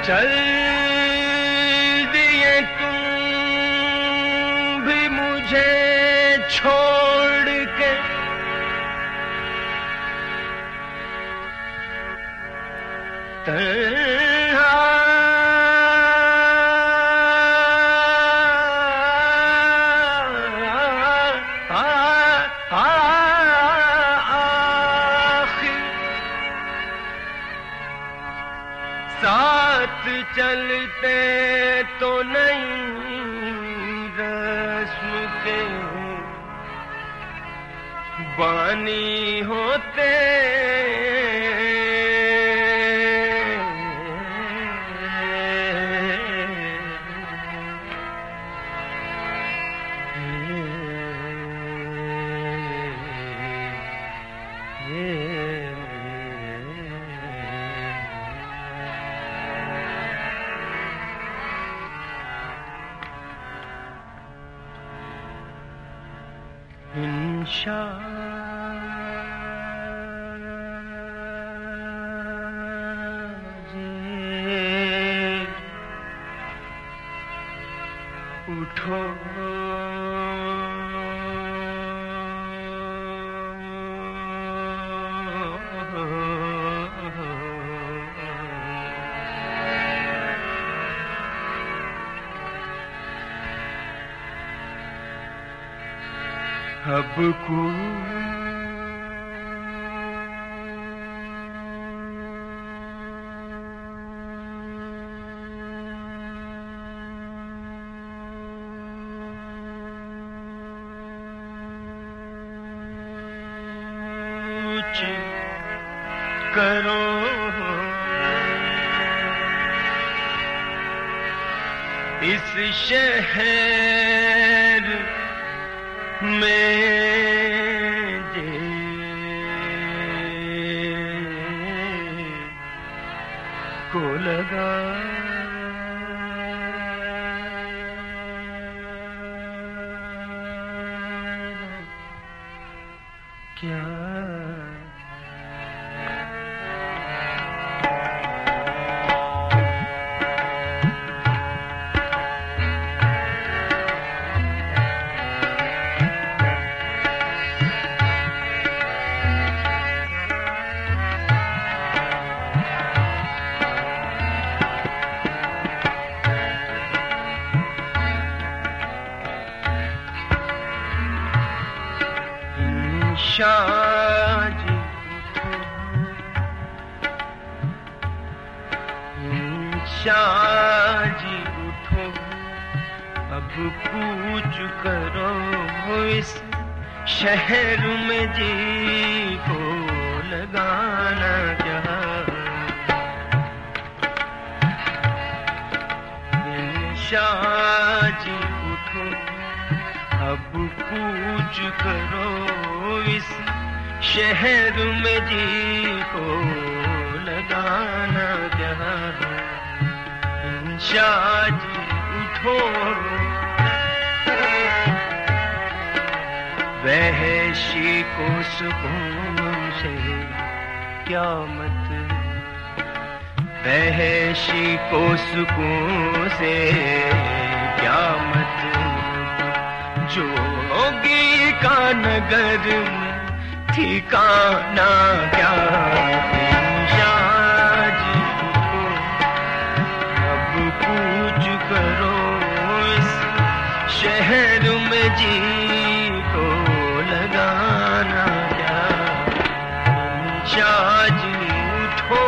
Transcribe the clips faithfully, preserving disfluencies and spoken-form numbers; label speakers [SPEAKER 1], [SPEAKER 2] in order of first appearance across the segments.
[SPEAKER 1] चल दिए तुम भी मुझे छोड़ के, तन्हा साथ चलते तो नहीं रस्म के बानी होते, इंशाअल्लाह उठो अब कुछ करो इस शहर में जे को लगा, क्या शाजी उठो, शाजी उठो, अब पूछ करो इस शहर में जी को लगाना क्या, शाजी उठो, अब पूछ करो इस शहर में जी को लगाना क्या, शाजी उठो, वहशी को सुकून से क्या मत, वहशी को सुकून से क्या मत, जोगी का नगर ठिकाना क्या, शाजी उठो, अब पूछ करो इस शहर में जी को लगाना क्या, शाजी उठो,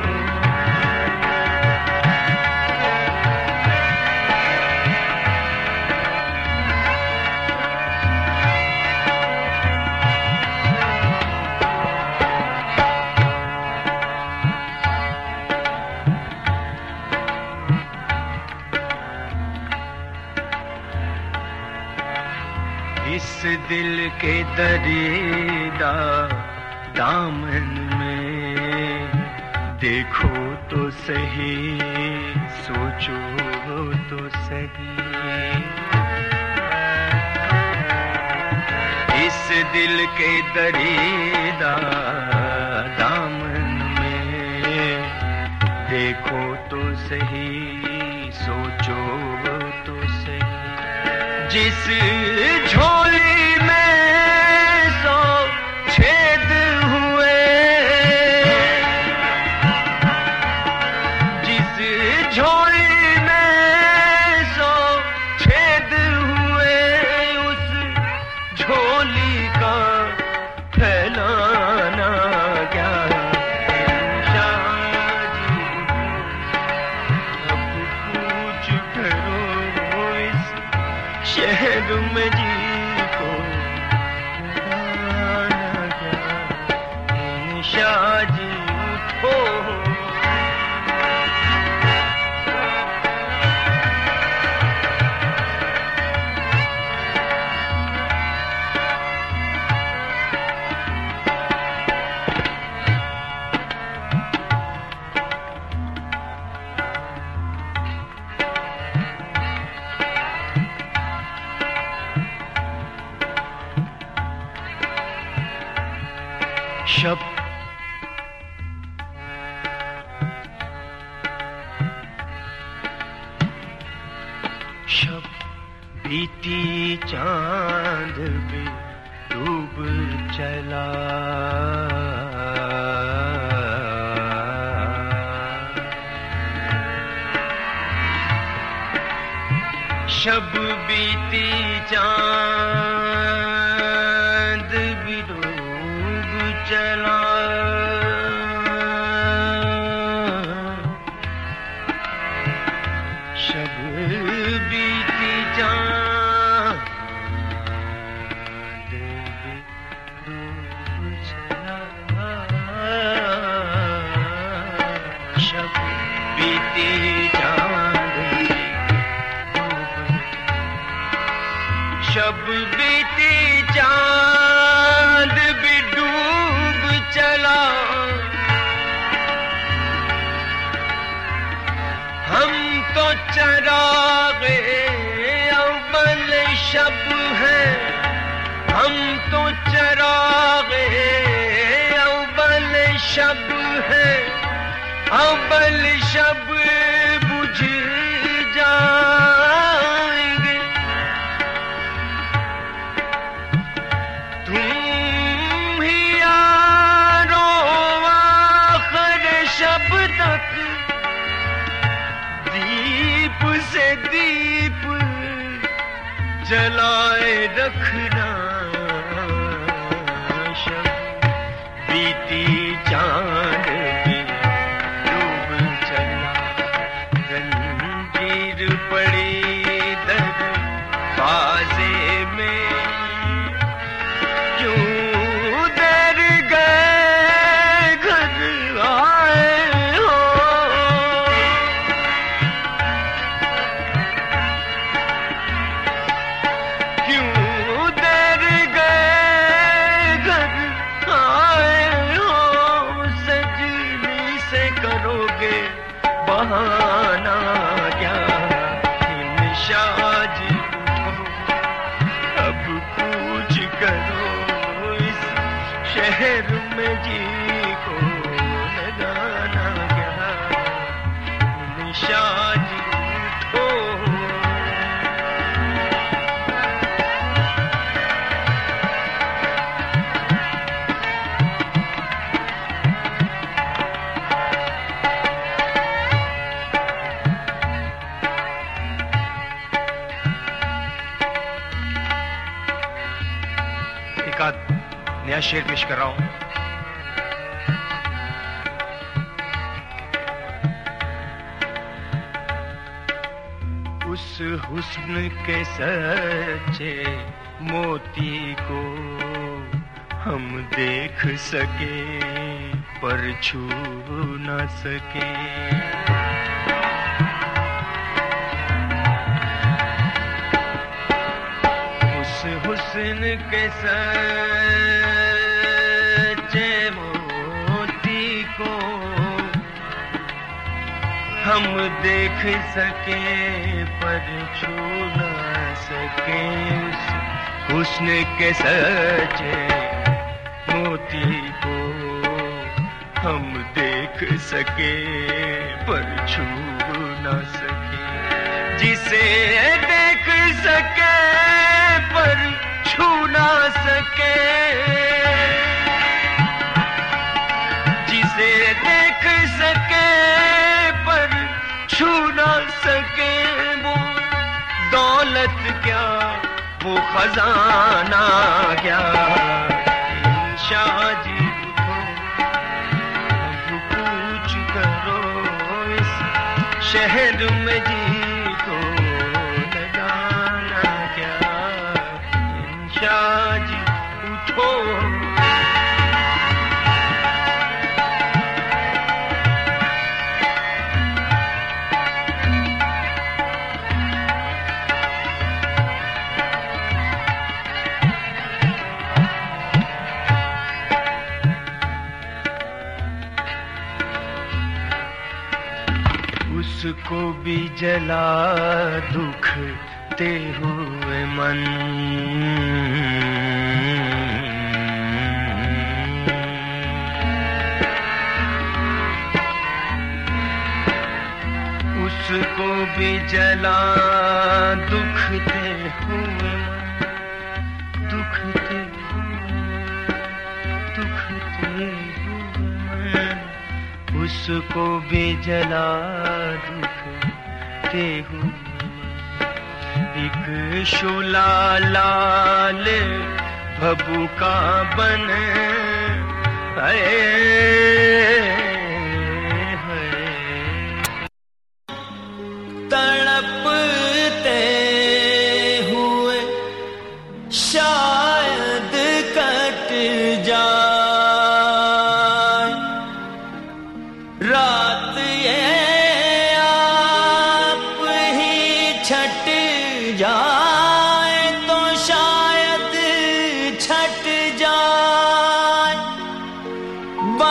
[SPEAKER 1] इस दिल के दरिदा दामन में देखो तो सही, सोचो तो सही, इस दिल के दरिदा दामन में देखो तो सही, सोचो तो सही। जिस झोली में सौ छेद हुए, जिस झोली में सौ छेद हुए, उस झोली का फैलाना क्या। शहर में जी को गाना क्या। शाह जी उठो, शब शब बीती चांद भी डूब चला। शब बीती चांद भी डूब चला। शब बीती चांद भी डूब चला। शब बीती चांद शब बीती चांद भी डूब चला। हम तो चरागे अव्वल शब हैं, हम तो चरागे अव्वल शब हैं। अव्वल शब बुझ जाएंगे, तुम ही यारो आखिर शब तक दीप से दीप जलाए रखना। शब बीती चांद भी डूब चला। रंजीर पड़ी दरवाजे में, क्यों देर गए घर आए हो। क्यों देर गए घर आए हो। सजनी से करोगे बहाना क्या। इन शाह जी उठो, अब पूछ करो इस शहर में जी को लगाना क्या। इन शाह जी उठो, एक आध नया शेर पेश कर रहा हूं। उस हुस्न के सच्चे मोती को हम देख सके पर छू न सके। हुस्न के सच्चे मोती को हम देख सके पर छू न सके। उस हुस्न के सच्चे मोती को हम देख सके पर छू न सके, जिसे देख सके पर छू ना सके, जिसे देख सके पर छू ना सके, वो दौलत क्या वो खजाना क्या। शाह जी उठो अब कुछ करो, इस शहर में जी को लगाना क्या। शाह जी उठो, उसको भी जला दुखते हुए मन, उसको भी जला दुखते हुए मन, दुखते दुखते हुए, उसको भी जला दुखते हुए। एक शोला लाल भभू का बन है, तड़पते हुए शायद कट जाए रात, ये आप ही छट जा।